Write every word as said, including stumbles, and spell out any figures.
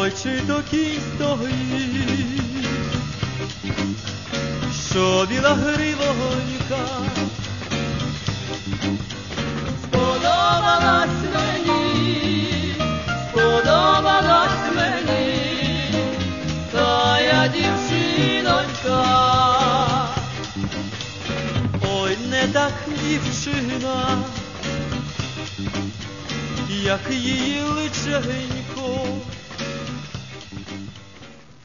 Ой, чи то кінь стоїть, що біла гривонька. Сподобалась мені, сподобалась мені тая дівчинонька. Ой, не так дівчина, як її личенько,